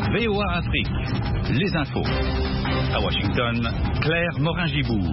VOA Afrique, les infos. À Washington, Claire Morin-Gibourg.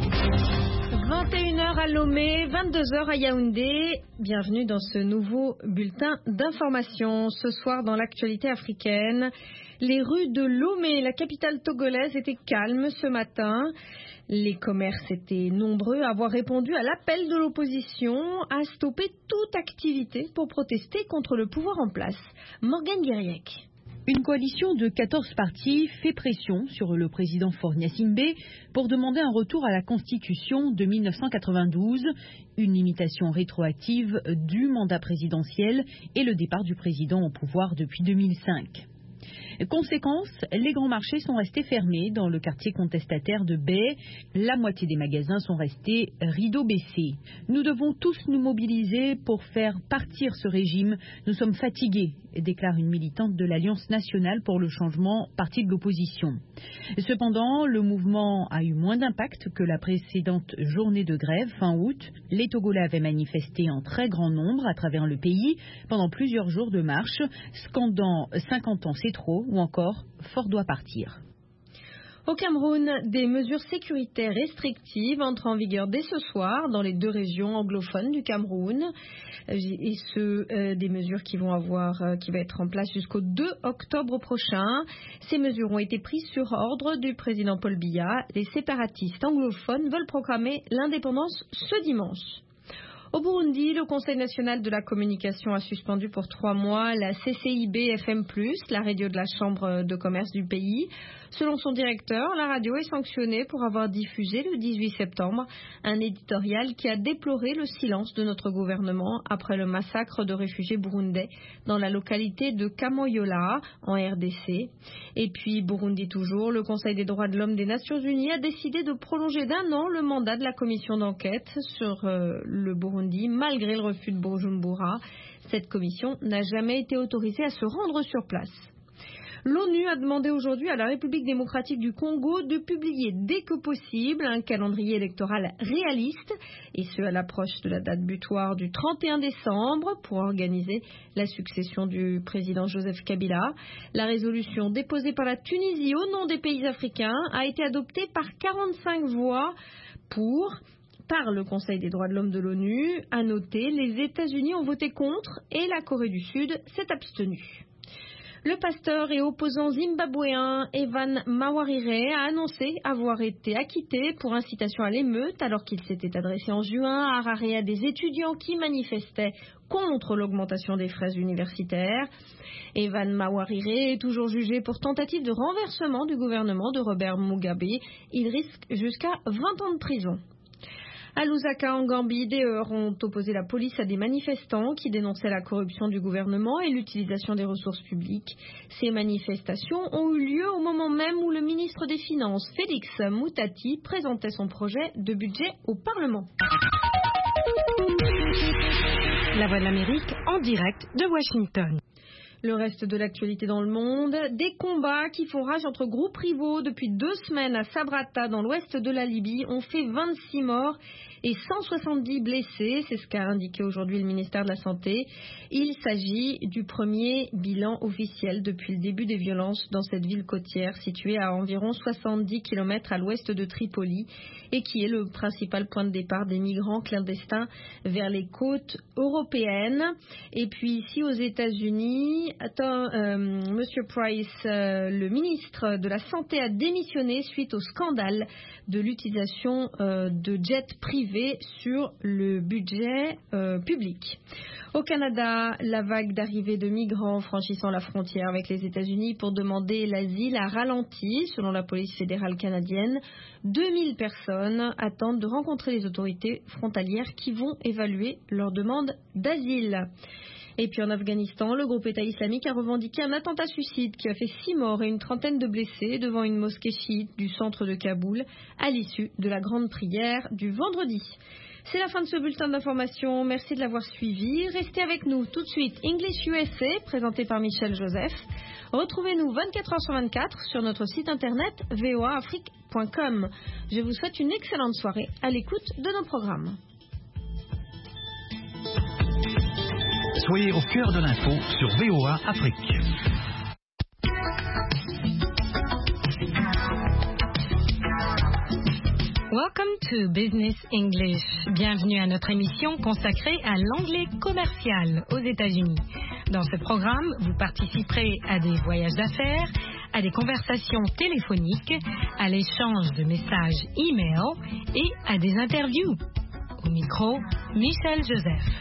21h à Lomé, 22h à Yaoundé. Bienvenue dans ce nouveau bulletin d'information. Ce soir, dans l'actualité africaine, les rues de Lomé, la capitale togolaise, étaient calmes ce matin. Les commerces étaient nombreux à avoir répondu à l'appel de l'opposition à stopper toute activité pour protester contre le pouvoir en place. Morgane Guiriec. Une coalition de 14 partis fait pression sur le président Faure Gnassingbé pour demander un retour à la Constitution de 1992, une limitation rétroactive du mandat présidentiel et le départ du président au pouvoir depuis 2005. Conséquence, les grands marchés sont restés fermés dans le quartier contestataire de Baie. La moitié des magasins sont restés rideaux baissés. Nous devons tous nous mobiliser pour faire partir ce régime. Nous sommes fatigués, déclare une militante de l'Alliance nationale pour le changement, parti de l'opposition. Cependant, le mouvement a eu moins d'impact que la précédente journée de grève fin août. Les Togolais avaient manifesté en très grand nombre à travers le pays pendant plusieurs jours de marche, scandant 50 ans c'est trop ou encore Faure doit partir. Au Cameroun, des mesures sécuritaires restrictives entrent en vigueur dès ce soir dans les deux régions anglophones du Cameroun. Et des mesures qui vont être en place jusqu'au 2 octobre prochain. Ces mesures ont été prises sur ordre du président Paul Biya. Les séparatistes anglophones veulent proclamer l'indépendance ce dimanche. Au Burundi, le Conseil national de la communication a suspendu pour 3 mois la CCIB FM+, la radio de la Chambre de commerce du pays. Selon son directeur, la radio est sanctionnée pour avoir diffusé le 18 septembre un éditorial qui a déploré le silence de notre gouvernement après le massacre de réfugiés burundais dans la localité de Kamoyola, en RDC. Et puis, Burundi toujours, le Conseil des droits de l'homme des Nations Unies a décidé de prolonger d'1 an le mandat de la commission d'enquête sur le Burundi, malgré le refus de Bujumbura. Cette commission n'a jamais été autorisée à se rendre sur place. L'ONU a demandé aujourd'hui à la République démocratique du Congo de publier dès que possible un calendrier électoral réaliste, et ce à l'approche de la date butoir du 31 décembre pour organiser la succession du président Joseph Kabila. La résolution déposée par la Tunisie au nom des pays africains a été adoptée par 45 voix par le Conseil des droits de l'homme de l'ONU. À noter, les États-Unis ont voté contre et la Corée du Sud s'est abstenue. Le pasteur et opposant zimbabwéen Evan Mawarire a annoncé avoir été acquitté pour incitation à l'émeute alors qu'il s'était adressé en juin à Harare à des étudiants qui manifestaient contre l'augmentation des frais universitaires. Evan Mawarire est toujours jugé pour tentative de renversement du gouvernement de Robert Mugabe. Il risque jusqu'à 20 ans de prison. À Lusaka, en Gambie, des heurts ont opposé la police à des manifestants qui dénonçaient la corruption du gouvernement et l'utilisation des ressources publiques. Ces manifestations ont eu lieu au moment même où le ministre des Finances, Félix Moutati, présentait son projet de budget au Parlement. La Voix de l'Amérique en direct de Washington. Le reste de l'actualité dans le monde, des combats qui font rage entre groupes rivaux depuis 2 semaines à Sabrata dans l'ouest de la Libye ont fait 26 morts et 170 blessés, c'est ce qu'a indiqué aujourd'hui le ministère de la Santé. Il s'agit du premier bilan officiel depuis le début des violences dans cette ville côtière située à environ 70 km à l'ouest de Tripoli et qui est le principal point de départ des migrants clandestins vers les côtes européennes. Et puis ici aux États-Unis, Monsieur Price, le ministre de la Santé, a démissionné suite au scandale de l'utilisation de jets privés sur le budget public. Au Canada, la vague d'arrivée de migrants franchissant la frontière avec les États-Unis pour demander l'asile a ralenti, selon la police fédérale canadienne. 2000 personnes attendent de rencontrer les autorités frontalières qui vont évaluer leur demande d'asile. Et puis en Afghanistan, le groupe État islamique a revendiqué un attentat suicide qui a fait 6 morts et une trentaine de blessés devant une mosquée chiite du centre de Kaboul à l'issue de la grande prière du vendredi. C'est la fin de ce bulletin d'information. Merci de l'avoir suivi. Restez avec nous tout de suite. English USA, présenté par Michel Joseph. Retrouvez-nous 24h/24 sur notre site internet voaafrique.com. Je vous souhaite une excellente soirée à l'écoute de nos programmes. Soyez au cœur de l'info sur VOA Afrique. Welcome to Business English. Bienvenue à notre émission consacrée à l'anglais commercial aux États-Unis. Dans ce programme, vous participerez à des voyages d'affaires, à des conversations téléphoniques, à l'échange de messages e-mail et à des interviews. Au micro, Michel Joseph.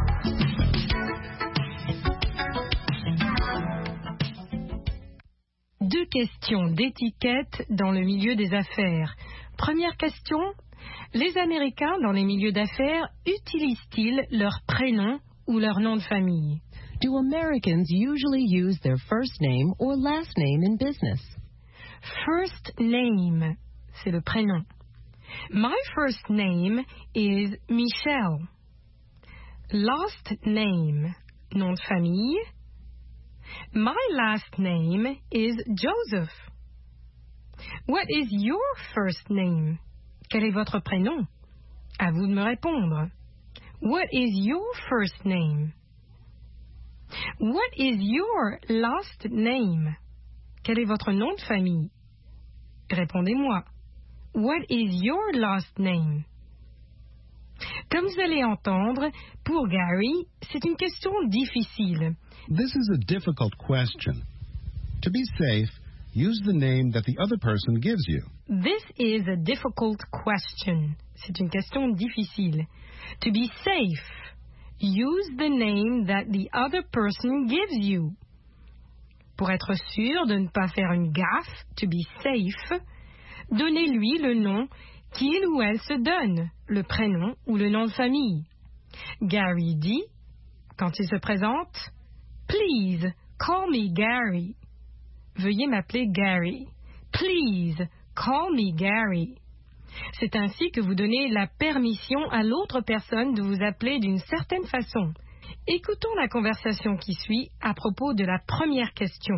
Deux questions d'étiquette dans le milieu des affaires. Première question, les Américains dans les milieux d'affaires utilisent-ils leur prénom ou leur nom de famille? Do Americans usually use their first name or last name in business? First name, c'est le prénom. My first name is Michelle. Last name, nom de famille. My last name is Joseph. What is your first name? Quel est votre prénom? À vous de me répondre. What is your first name? What is your last name? Quel est votre nom de famille? Répondez-moi. What is your last name? Comme vous allez entendre, pour Gary, c'est une question difficile. This is a difficult question. To be safe, use the name that the other person gives you. This is a difficult question. C'est une question difficile. To be safe, use the name that the other person gives you. Pour être sûr de ne pas faire une gaffe, to be safe, donnez-lui le nom qu'il ou elle se donne, le prénom ou le nom de famille. Gary dit, quand il se présente, Please, call me Gary. Veuillez m'appeler Gary. Please, call me Gary. C'est ainsi que vous donnez la permission à l'autre personne de vous appeler d'une certaine façon. Écoutons la conversation qui suit à propos de la première question.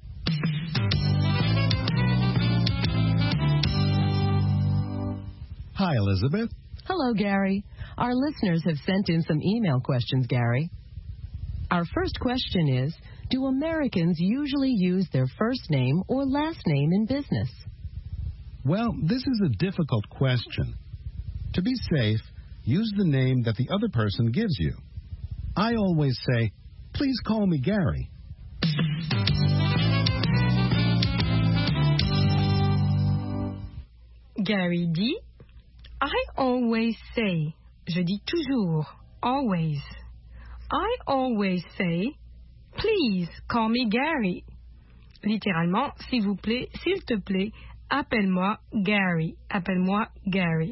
Hi, Elizabeth. Hello, Gary. Our listeners have sent in some email questions, Gary. Our first question is, do Americans usually use their first name or last name in business? Well, this is a difficult question. To be safe, use the name that the other person gives you. I always say, please call me Gary. Gary dit, I always say, je dis toujours, always. I always say, please call me Gary. Littéralement, s'il vous plaît, s'il te plaît, appelle-moi Gary. Appelle-moi Gary.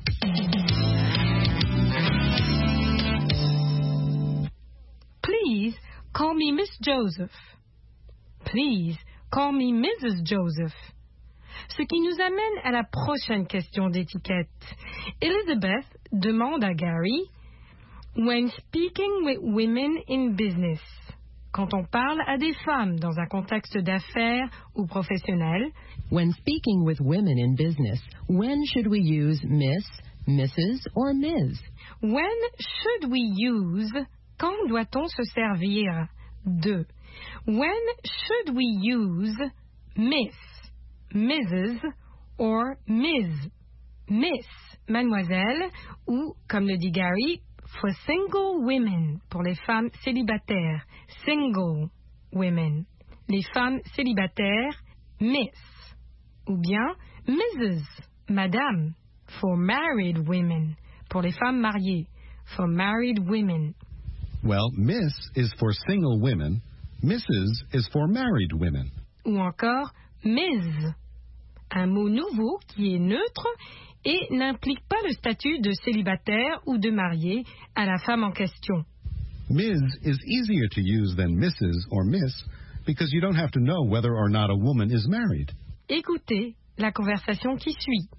Please call me Miss Joseph. Please call me Mrs. Joseph. Ce qui nous amène à la prochaine question d'étiquette. Elizabeth demande à Gary, when speaking with women in business, quand on parle à des femmes dans un contexte d'affaires ou professionnel, when speaking with women in business, when should we use Miss, Mrs. or Ms? When should we use, quand doit-on se servir de? When should we use Miss, Mrs. or Ms? Miss, mademoiselle, ou, comme le dit Gary, for single women, pour les femmes célibataires, single women. Les femmes célibataires, Miss. Ou bien Mrs., madame, for married women, pour les femmes mariées, for married women. Well, Miss is for single women, Mrs. is for married women. Ou encore Ms., un mot nouveau qui est neutre et n'implique pas le statut de célibataire ou de marié à la femme en question. Ms. is easier to use than Mrs. or Miss because you don't have to know whether or not a woman is married. Écoutez la conversation qui suit.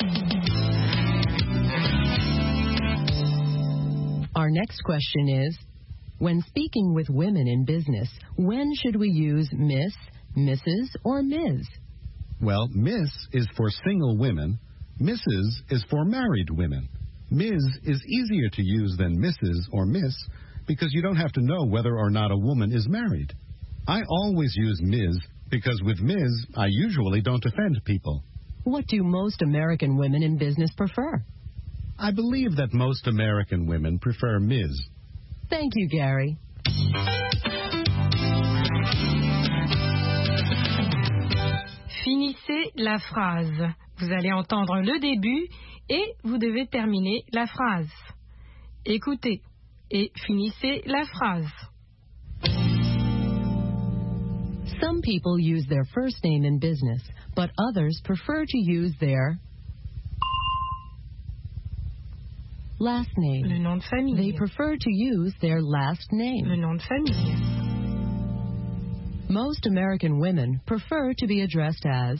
Our next question is, when speaking with women in business, when should we use Miss, Mrs. or Ms? Well, Miss is for single women, Mrs. is for married women. Ms. is easier to use than Mrs. or Miss because you don't have to know whether or not a woman is married. I always use Ms. because with Ms. I usually don't offend people. What do most American women in business prefer? I believe that most American women prefer Ms. Thank you, Gary. Finissez la phrase. Vous allez entendre le début et vous devez terminer la phrase. Écoutez et finissez la phrase. Some people use their first name in business, but others prefer to use their last name. Le nom de famille. They prefer to use their last name. Le nom de famille. Most American women prefer to be addressed as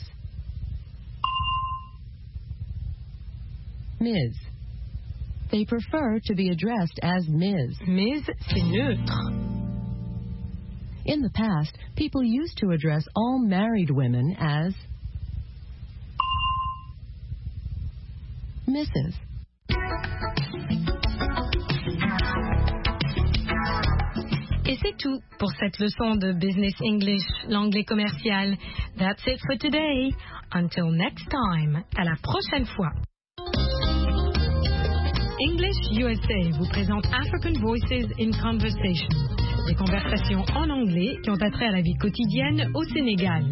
Ms. They prefer to be addressed as Ms. Ms, c'est neutre. In the past, people used to address all married women as Mrs. Et c'est tout pour cette leçon de Business English, l'anglais commercial. That's it for today. Until next time. À la prochaine fois. English USA vous présente African Voices in Conversation. Des conversations en anglais qui ont attrait à la vie quotidienne au Sénégal.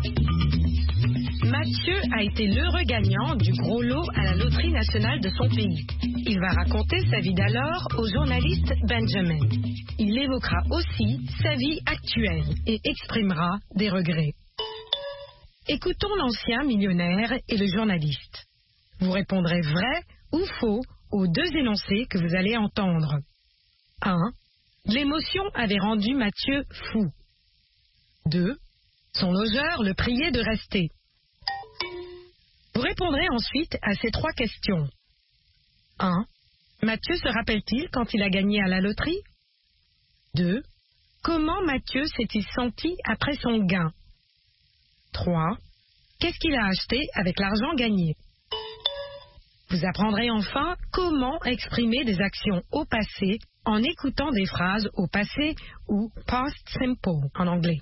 Mathieu a été l'heureux gagnant du gros lot à la loterie nationale de son pays. Il va raconter sa vie d'alors au journaliste Benjamin. Il évoquera aussi sa vie actuelle et exprimera des regrets. Écoutons l'ancien millionnaire et le journaliste. Vous répondrez vrai ou faux aux deux énoncés que vous allez entendre. 1. L'émotion avait rendu Mathieu fou. 2. Son logeur le priait de rester. Vous répondrez ensuite à ces trois questions. 1. Mathieu se rappelle-t-il quand il a gagné à la loterie? 2. Comment Mathieu s'est-il senti après son gain? 3. Qu'est-ce qu'il a acheté avec l'argent gagné? Vous apprendrez enfin comment exprimer des actions au passé en écoutant des phrases au passé ou past simple en anglais.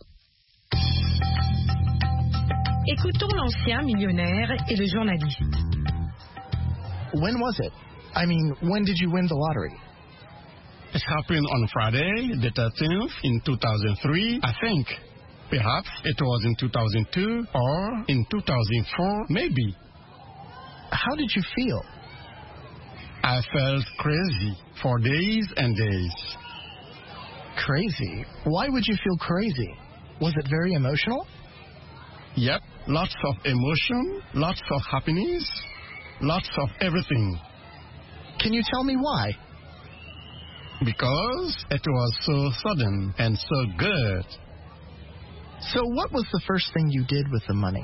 Écoutons l'ancien millionnaire et le journaliste. When was it? I mean, when did you win the lottery? It happened on Friday, the 13th, in 2003, I think. Perhaps it was in 2002 or in 2004, maybe. How did you feel? I felt crazy for days and days. Crazy? Why would you feel crazy? Was it very emotional? Yep, lots of emotion, lots of happiness, lots of everything. Can you tell me why? Because it was so sudden and so good. So what was the first thing you did with the money?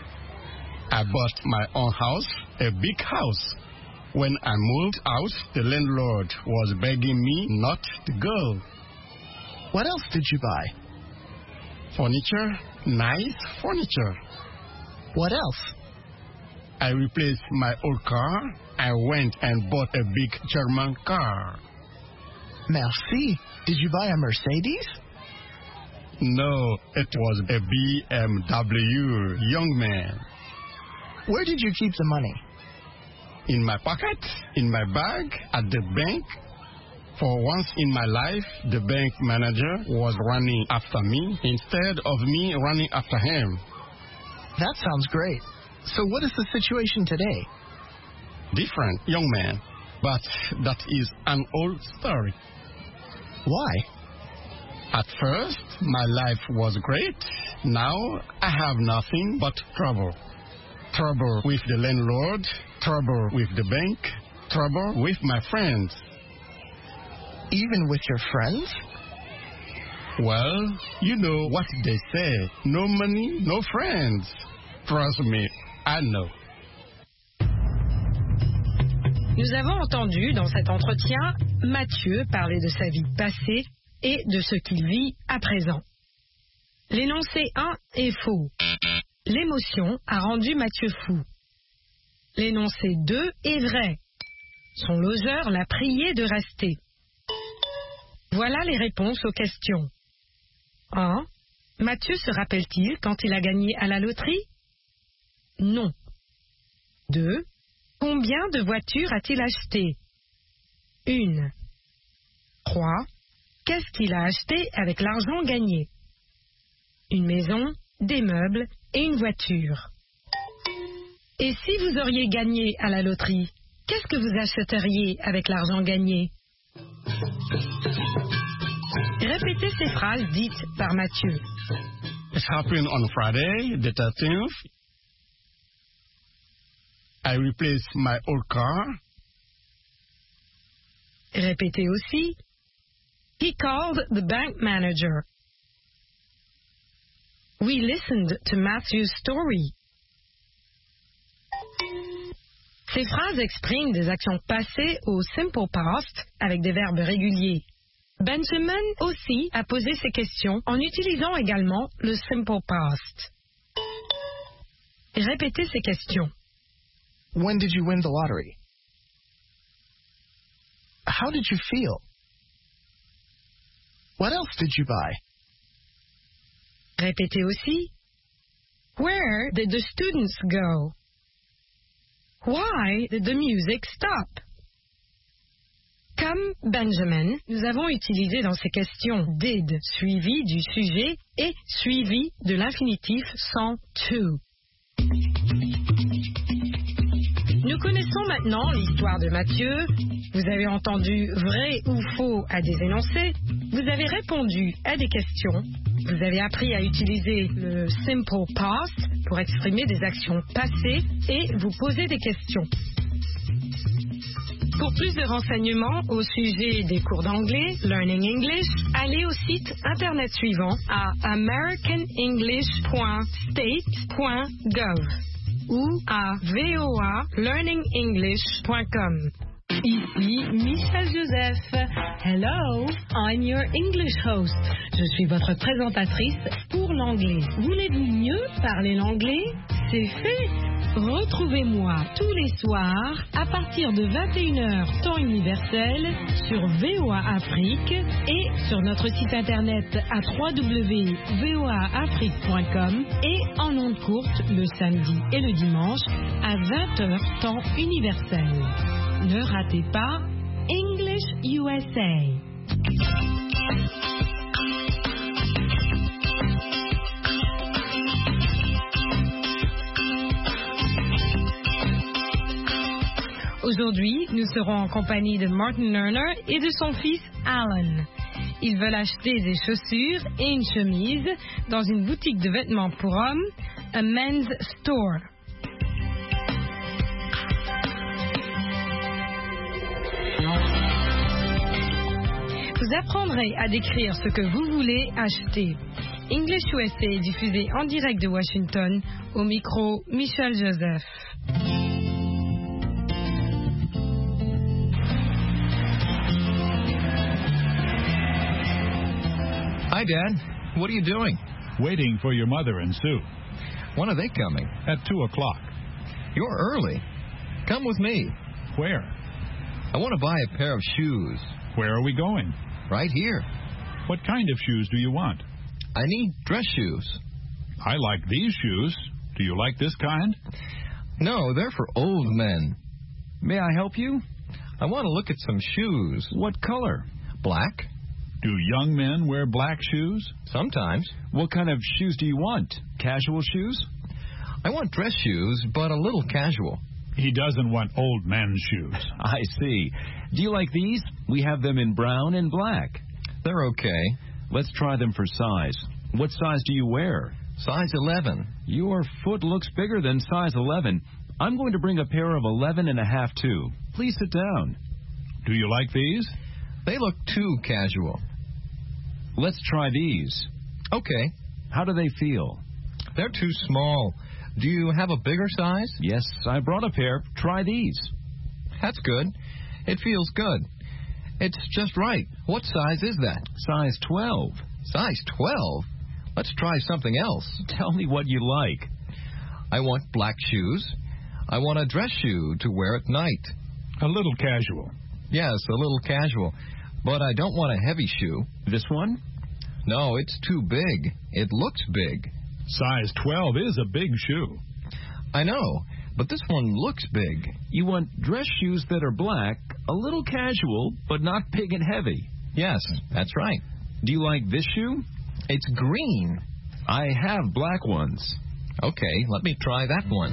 I bought my own house, a big house. When I moved out, the landlord was begging me not to go. What else did you buy? Furniture, nice furniture. What else? I replaced my old car. I went and bought a big German car. Merci. Did you buy a Mercedes? No, it was a BMW, young man. Where did you keep the money? In my pocket, in my bag, at the bank. For once in my life, the bank manager was running after me instead of me running after him. That sounds great. So what is the situation today? Different, young man. But that is an old story. Why? At first, my life was great. Now, I have nothing but trouble. Trouble with the landlord, trouble with the bank, trouble with my friends. Even with your friends? Well, you know what they say. No money, no friends. Trust me, I know. Nous avons entendu dans cet entretien Mathieu parler de sa vie passée et de ce qu'il vit à présent. L'énoncé 1 est faux. L'émotion a rendu Mathieu fou. L'énoncé 2 est vrai. Son logeur l'a prié de rester. Voilà les réponses aux questions. 1. Mathieu se rappelle-t-il quand il a gagné à la loterie? Non. 2. Combien de voitures a-t-il acheté? 1. 3. Qu'est-ce qu'il a acheté avec l'argent gagné? Une maison, des meubles et une voiture. Et si vous auriez gagné à la loterie, qu'est-ce que vous achèteriez avec l'argent gagné? Répétez ces phrases dites par Mathieu. It happened on Friday, the 13th. I replaced my old car. Répétez aussi. He called the bank manager. We listened to Matthew's story. Ces phrases expriment des actions passées au simple past avec des verbes réguliers. Benjamin aussi a posé ces questions en utilisant également le simple past. Répétez ces questions. When did you win the lottery? How did you feel? What else did you buy? Répétez aussi. Where did the students go? Why did the music stop? Comme Benjamin, nous avons utilisé dans ces questions did suivi du sujet et suivi de l'infinitif sans to. Nous connaissons maintenant l'histoire de Mathieu. Vous avez entendu vrai ou faux à des énoncés. Vous avez répondu à des questions. Vous avez appris à utiliser le simple past pour exprimer des actions passées et vous poser des questions. Pour plus de renseignements au sujet des cours d'anglais, Learning English, allez au site internet suivant à americanenglish.state.gov ou à voalearningenglish.com. Ici Michel Joseph. Hello, I'm your English host. Je suis votre présentatrice pour l'anglais. Voulez-vous mieux parler l'anglais? C'est fait. Retrouvez-moi tous les soirs à partir de 21h temps universel sur VOA Afrique et sur notre site internet à www.voaafrique.com et en ondes courtes le samedi et le dimanche à 20h temps universel. Ne ratez pas English USA. Aujourd'hui, nous serons en compagnie de Martin Lerner et de son fils Alan. Ils veulent acheter des chaussures et une chemise dans une boutique de vêtements pour hommes, a men's store. Vous apprendrez à décrire ce que vous voulez acheter. English USA est diffusé en direct de Washington, au micro Michel Joseph. Hi, Dad. What are you doing? Waiting for your mother and Sue. When are they coming? At 2 o'clock. You're early. Come with me. Where? I want to buy a pair of shoes. Where are we going? Right here. What kind of shoes do you want? I need dress shoes. I like these shoes. Do you like this kind? No, they're for old men. May I help you? I want to look at some shoes. What color? Black. Do young men wear black shoes? Sometimes. What kind of shoes do you want? Casual shoes? I want dress shoes, but a little casual. He doesn't want old men's shoes. I see. Do you like these? We have them in brown and black. They're okay. Let's try them for size. What size do you wear? Size 11. Your foot looks bigger than size 11. I'm going to bring a pair of 11.5 too. Please sit down. Do you like these? They look too casual. Let's try these. Okay. How do they feel? They're too small. Do you have a bigger size? Yes, I brought a pair. Try these. That's good. It feels good. It's just right. What size is that? Size 12. Size 12? Let's try something else. Tell me what you like. I want black shoes. I want a dress shoe to wear at night. A little casual. Yes, a little casual. But I don't want a heavy shoe. This one? No, it's too big. It looks big. Size 12 is a big shoe. I know, but this one looks big. You want dress shoes that are black, a little casual, but not big and heavy. Yes, that's right. Do you like this shoe? It's green. I have black ones. Okay, let me try that one.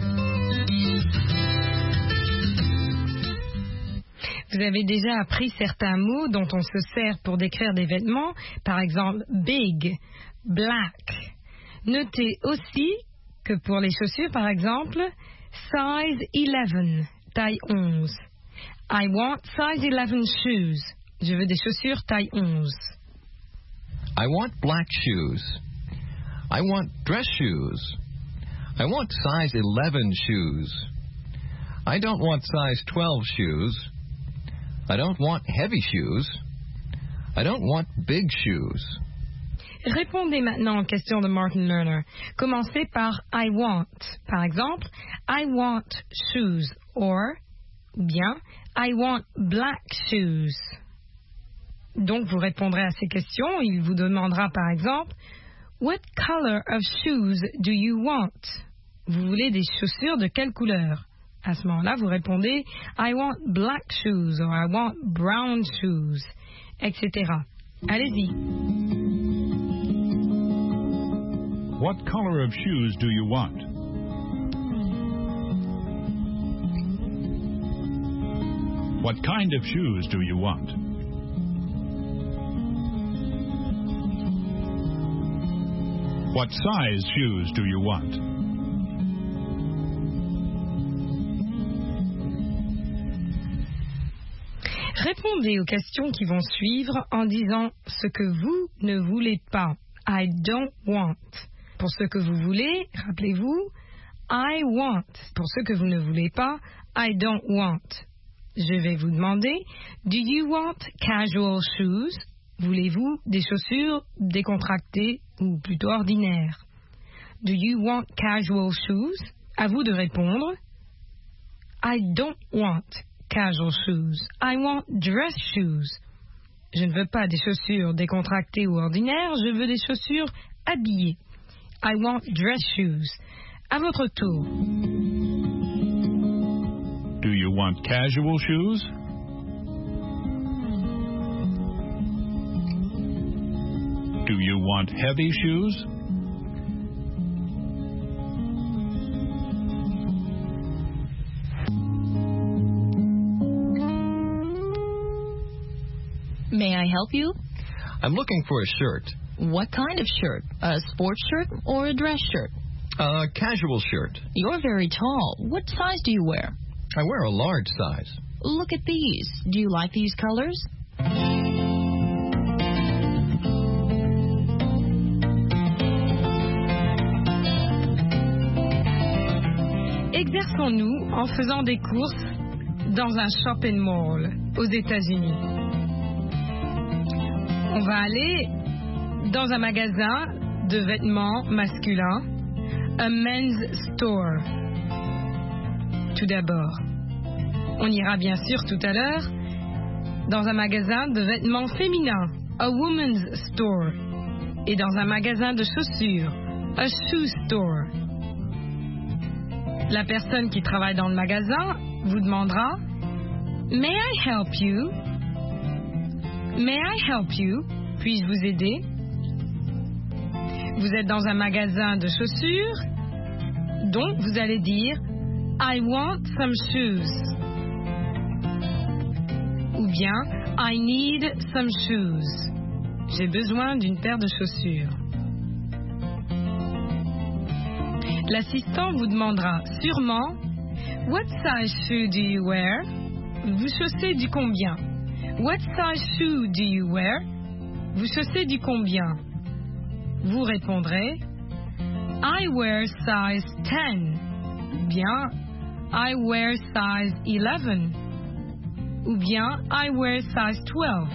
Vous avez déjà appris certains mots dont on se sert pour décrire des vêtements, par exemple big, black. Notez aussi que pour les chaussures, par exemple, size 11, taille 11. I want size 11 shoes. Je veux des chaussures taille 11. I want black shoes. I want dress shoes. I want size 11 shoes. I don't want size 12 shoes. I don't want heavy shoes. I don't want big shoes. Répondez maintenant aux questions de Martin Lerner. Commencez par I want. Par exemple, I want shoes or bien I want black shoes. Donc vous répondrez à ces questions. Il vous demandera par exemple What color of shoes do you want? Vous voulez des chaussures de quelle couleur? À ce moment-là, vous répondez I want black shoes or I want brown shoes, etc. Allez-y. What color of shoes do you want? What kind of shoes do you want? What size shoes do you want? Répondez aux questions qui vont suivre en disant ce que vous ne voulez pas. I don't want. Pour ce que vous voulez, rappelez-vous, I want. Pour ce que vous ne voulez pas, I don't want. Je vais vous demander, do you want casual shoes? Voulez-vous des chaussures décontractées ou plutôt ordinaires? Do you want casual shoes? À vous de répondre. I don't want casual shoes. I want dress shoes. Je ne veux pas des chaussures décontractées ou ordinaires, je veux des chaussures habillées. I want dress shoes. À votre tour. Do you want casual shoes? Do you want heavy shoes? May I help you? I'm looking for a shirt. What kind of shirt? A sports shirt or a dress shirt? A casual shirt. You're very tall. What size do you wear? I wear a large size. Look at these. Do you like these colors? Exerçons-nous en faisant des courses dans un shopping mall aux États-Unis. On va aller dans un magasin de vêtements masculins, a men's store. Tout d'abord, on ira bien sûr tout à l'heure dans un magasin de vêtements féminins, a woman's store, et dans un magasin de chaussures, a shoe store. La personne qui travaille dans le magasin vous demandera May I help you? May I help you? Puis-je vous aider? Vous êtes dans un magasin de chaussures, donc vous allez dire I want some shoes. Ou bien I need some shoes. J'ai besoin d'une paire de chaussures. L'assistant vous demandera sûrement What size shoe do you wear? Vous chaussez du combien? What size shoe do you wear? Vous chaussez du combien? Vous répondrez I wear size 10. Bien I wear size 11. Ou bien I wear size 12.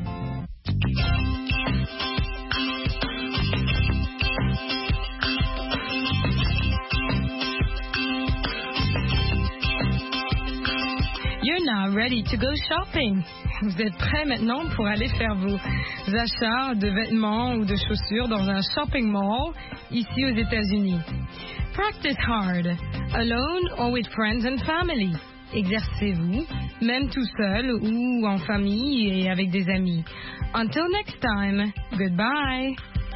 You're now ready to go shopping. Vous êtes prêts maintenant pour aller faire vos achats de vêtements ou de chaussures dans un shopping mall ici aux États-Unis. Practice hard, alone or with friends and family. Exercez-vous, même tout seul ou en famille et avec des amis. Until next time, goodbye.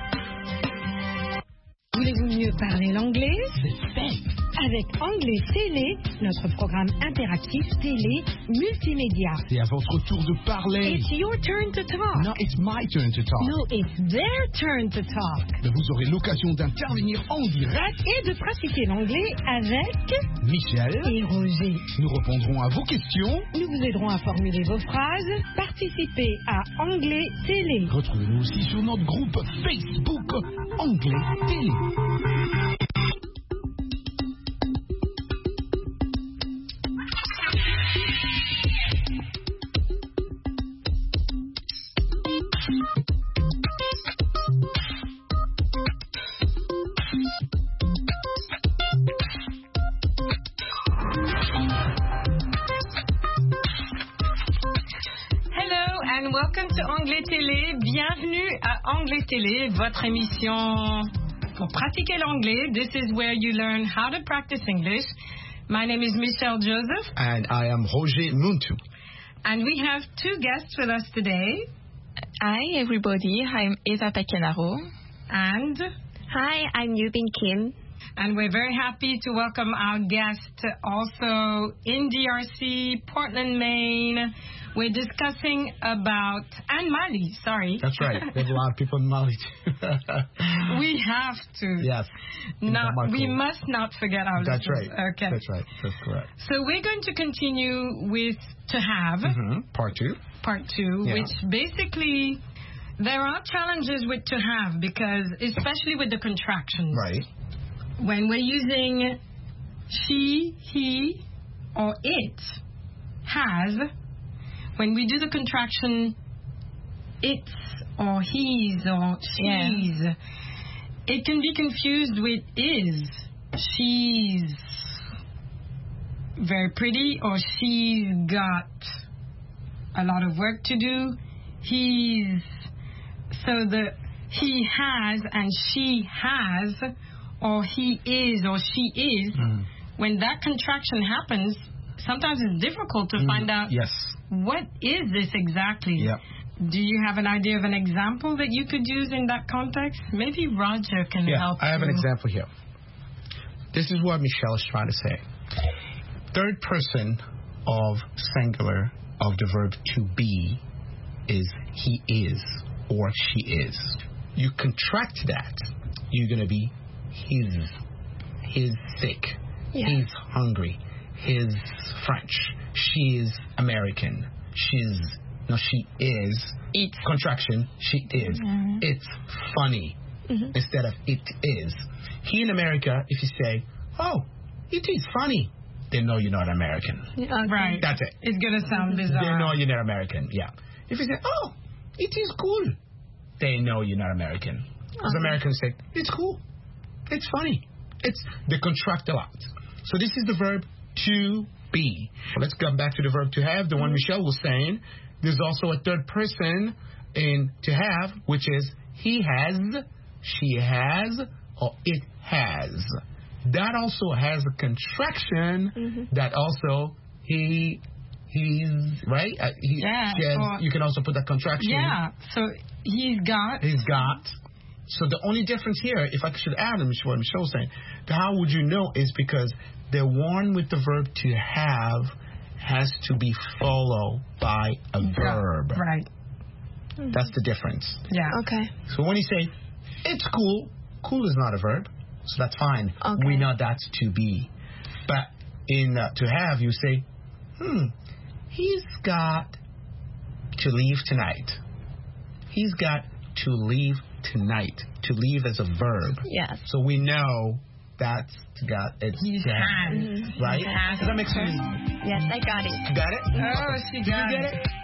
Voulez-vous mieux parler l'anglais? Avec Anglais Télé, notre programme interactif télé multimédia. C'est à votre tour de parler. It's your turn to talk. No, it's my turn to talk. No, it's their turn to talk. Mais vous aurez l'occasion d'intervenir en direct et de pratiquer l'anglais avec Michel et Roger. Nous répondrons à vos questions. Nous vous aiderons à formuler vos phrases. Participez à Anglais Télé. Retrouvez-nous aussi sur notre groupe Facebook Anglais Télé. Welcome to Anglais Télé. Bienvenue à Anglais Télé, votre émission pour pratiquer l'anglais. This is where you learn how to practice English. My name is Michelle Joseph. And I am Roger Muntu. And we have two guests with us today. Hi, everybody. I'm Eva Pacanaro. And hi, I'm Yubin Kim. And we're very happy to welcome our guest also in DRC, Portland, Maine. We're discussing about, and Mali, sorry. That's right. There's a lot of people in Mali too. We have to. Yes. We must not forget our That's listeners. right. Okay. That's right. That's correct. So we're going to continue with To Have. Part two. Part two, which basically, there are challenges with To Have because, especially with the contractions. Right. When we're using she, he, or it, has, when we do the contraction it's or he's or she's, it can be confused with is. She's very pretty, or she's got a lot of work to do. He has and she has, or he is or she is, when that contraction happens, sometimes it's difficult to find out what is this exactly. Yep. Do you have an idea of an example that you could use in that context? Maybe Roger can help. I have an example here. This is what Michelle is trying to say. Third person of singular of the verb to be is he is or she is. You contract that, you're going to be he's sick, he's hungry, he's French, she's American, she is, it's contraction, she is, it's funny, instead of it is. He in America, if you say, oh, it is funny, they know you're not American. Right. That's it. It's going to sound bizarre. They know you're not American, If you say, oh, it is cool, they know you're not American. Because Americans say, it's cool, it's funny. They contract a lot. So this is the verb to be. Let's come back to the verb to have, the one Michelle was saying. There's also a third person in to have, which is he has, she has, or it has. That also has a contraction that also he's, right? She has, you can also put that contraction. Yeah, so he's got. So the only difference here, if I should add what Michelle was saying, how would you know is because the one with the verb to have has to be followed by a verb. Right. That's the difference. Yeah. Okay. So when you say, it's cool, cool is not a verb, so that's fine. Okay. We know that's to be. But in to have, you say, he's got to leave tonight. He's got to leave tonight. To leave as a verb. Yes. So we know that's it's he has. Right? Has. Does that make sense? Yes, I got it. You got it? Oh, she got Did you get it?